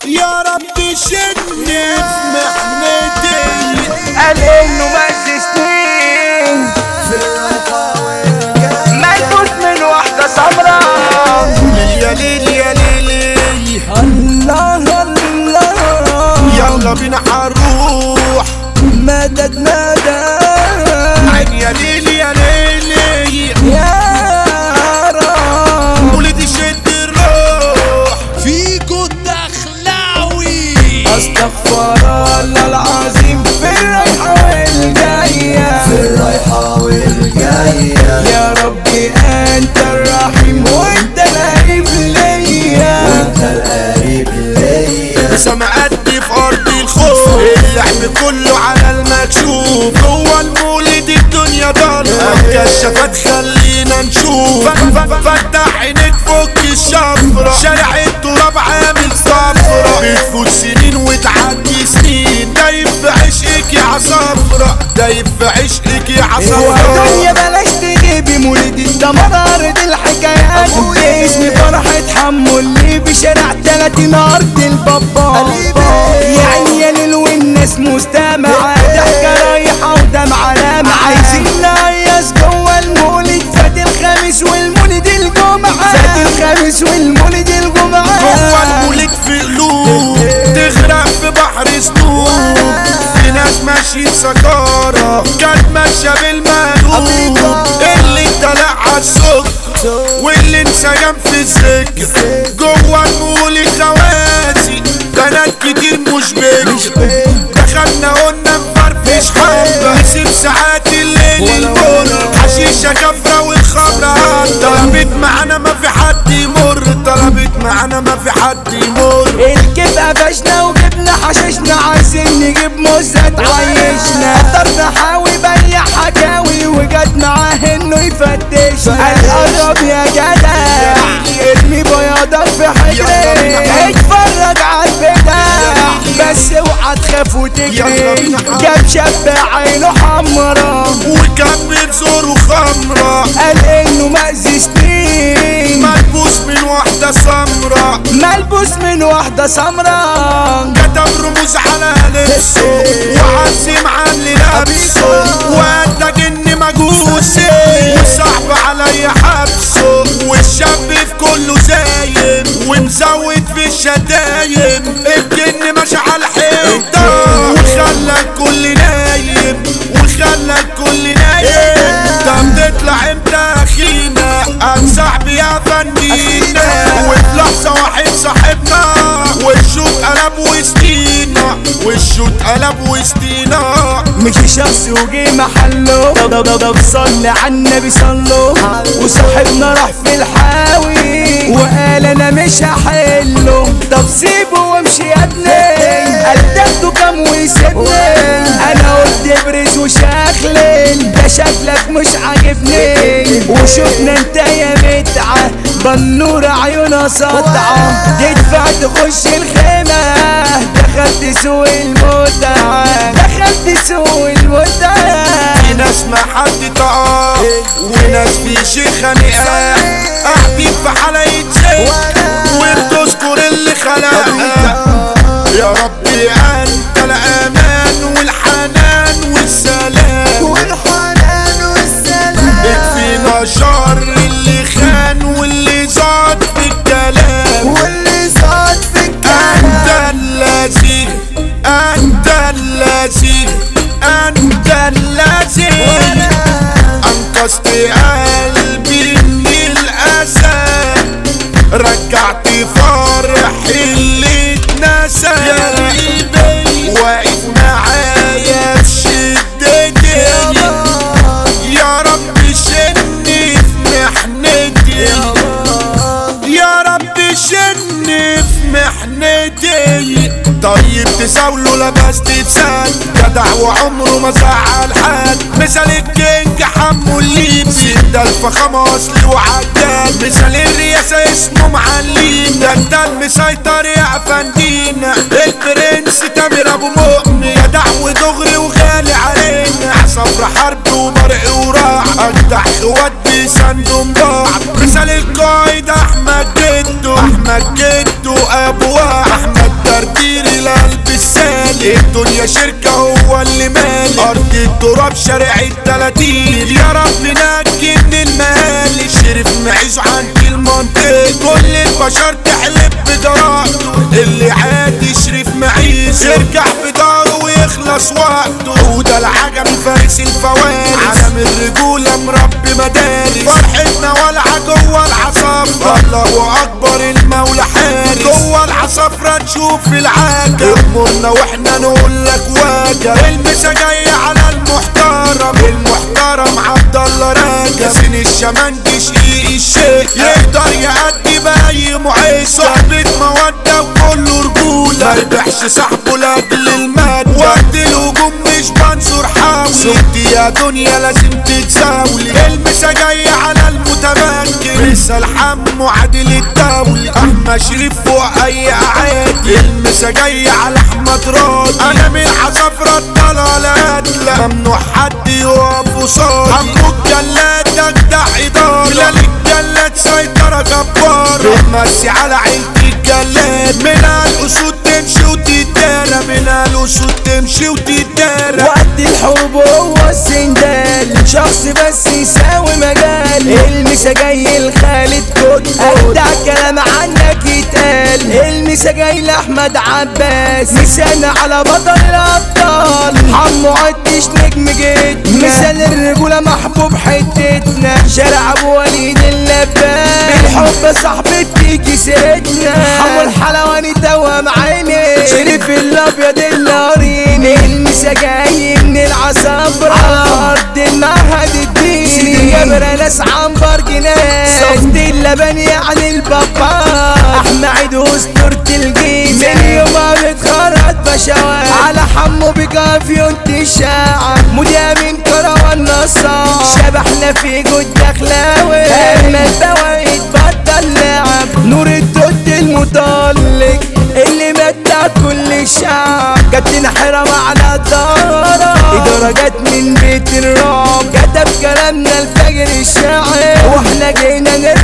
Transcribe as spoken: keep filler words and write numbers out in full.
يا رب شدني في محنتي. قال انه مزجني ملبوس من واحدة سمرا. يا ليل يا ليل الله الله يلا بينا حنروح مدد مدد عين يا ليل يا ليل يا رب ولدي شد الروح فيكو الدخلاوي. استغفر الله العظيم في الرايحة والجاية في الرايحة والجاية. يا ربي انت الرحيم وانت القريب ليا وانت القريب ليا. سمعتني في ارض الخوف اللعب كله على المكشوف. هو المولد الدنيا ضلمة الكشافات خلينا نشوف. فتح عينيك فك الشفرة شارع التراب عامل صفرة. بتفوت سنين وتعدي سنين دايب في عشقك يا عصفرة دايب في عشقك يا عصفرة. الدنيا بلاش تجيبي مولد الدمار ارض الحكايات اسمي فرحة حمو اللي بشارع تلاتين ارض البابا. يا عيال والناس مستمعة ضحكة رايحة ودمعة لامعة عايزين نقيس جوه المولد فات الخميس والمولد الجمعة فات الخميس والمولد الجمعة. جوه المولد في قلوب تغرق في بحر سنوب. في ناس ماشيين سكارة كانت ماشية بالمقلوب. اللي طلع عالسوق واللي انسجم في السكة. جوه المولد خواسي بنات كتير مش بك. دخلنا قلنا نفرفش حبة نسيب ساعات الليل البر. حشيشة كفرة والخمرة طلبت معانا ما في حد يمر. طلبت معانا ما في حد يمر. الكيف قفشنا وجبنا حششنا عايزين نجيب مزة تعيشنا. قدرنا حاوي بيع حكاوي وجت معاه انه يفتشنا. القرب يا جدع ارمي بياضك في حجري اتفرج عالبدع بس اوعى تخاف وتجري. جاب شاب عينه حمرا وكان بيزور خمرة قال انه مأذي سنين ملبوس من واحدة سمرة. ملبوس من واحدة سمرا كتب رموز على لبسه وعزم عن اللي لابسه. وانت جن مجوسي وصعب عليا حبسه. والشاب في كله زايم ومزود في الشدايم. الجن ماشي على الحيطة وخلى الكل نايم وخلى الكل نايم. طب تطلع امتى اخينا قال صاحبي يا فنينا. وفي لحظة واحد صاحبنا والشوط قلب وسطينا والشوط قلب وسطينا. مشي شخص وجي محله طب طب طب صلي على النبي صلوا. وصاحبنا راح في الحاوي وقال انا مش هحله. طب سيبه وامشي يا ابني قال تاخده كام ويسيبني. انا قلت ابرز وشخلل ده شكلك مش عاجبني. وشوفنا انت يا متعة بنور عيونها سطعة. تدفع تخش الخيمة دخلت سوق المتعة دخلت سوق المتعة. في ناس ما حد طاق وناس في شي خانقة قاعدين في حالة يتشيك وبتذكر اللي خلقها. يا ربي انت الامان والحنان والسلام والحنان والسلام. اكفينا شر اللي خان واللي زاد في الكلام. واللي صاد في الكلام. انت الذي انت الذي انت الذي انقذت قلبي من الاسى. رجعت فرح اللي اتنسى. يا قلبي واقف معايا بشدتي. يا رب شني في محنتي. يا رب شني في محنتي. طيب تساوله لبس تتسال جدع وعمره ما زعل حد. مثال الكينج حمو الليبي ده الفخامة اصلي وعدال. مثال الرئاسة اسمه معلم ده ده المسيطر يا افندينا. البرنس تامر ابو مؤمن يا دعوة دغري وغالي علينا. عصفر حرب وبرق وراع اجدع خوات بيساندوا بعض. مثال القايد احمد جدو احمد جدو ابو احمد يا شركة هو اللي مالك ارض التراب شارع التلاتين يا رب نجي من المهالك شريف معيش عندي المنطق كل البشر تحلف بجراءته اللي عادي شريف معيش يرجع في داره ويخلص وقته وده العجم فارس الفوارس عالم الرجولة مربي مدارس فرحتنا والعة جوه العصافرة الله اكبر المولى حارس جوه العصافرة نشوف العجب امورنا واحنا نقول لك واجب المسا جاي على المحترم المحترم عبد الله راجب سن الشمندي شقيق الشيخ يقدر يأدي بأي معيش صحبة مودة وكله رجولة مربحش صاحبه لاجل المادة وقت الهجوم مش بنصر حاولي صوتي يا دنيا لازم تتساولي المسا جاي على المتمكن لسه الحم وعادل الدولي احمد شريف فوق اي اعادي المسا جاي على احمد راضي انا من عصافرة الضلالات لا ممنوع حد يقف قصادي عمرو الجلاد اجدع اداري لا للجلاد سيطرة جبارة بنمسي على عيلة الجلاد من الاسود تمشي وتتدارى من الاسود تمشي وتتدارى وقت الحروب هو السندال شخص بس يساوي مجال المسا جاي لخالد كتب اجدع كلام عنك يتقال المسا جاي لاحمد عباس مسانا على بطل الابطال حمو عدش نجم جيتنا مثال الرجولة محبوب حتتنا شارع ابو وليد اللبان بالحب صاحبي تيجي سيدنا حمو الحلواني توام عيني شريف الابيض الناريني المسا جاي من العصافرة على ارض المعهد الديني سيدي جبرة ناس عنبر جنان صفت اللبن يعني البابا احنا عيد اسطورة الجيزة من يوم ما بتخرج بشوات على حمو بكافيون تشاع مذيع من كروان نصار شبحنا في جود دخلاوي اما البواقي اتبطل لعب نور الدود المطلق اللي مدى كل الشعب جت حرام على الدارة درجات من بيت الرعب كتب كلامنا الفجر الشاعر واحنا جينا نرجع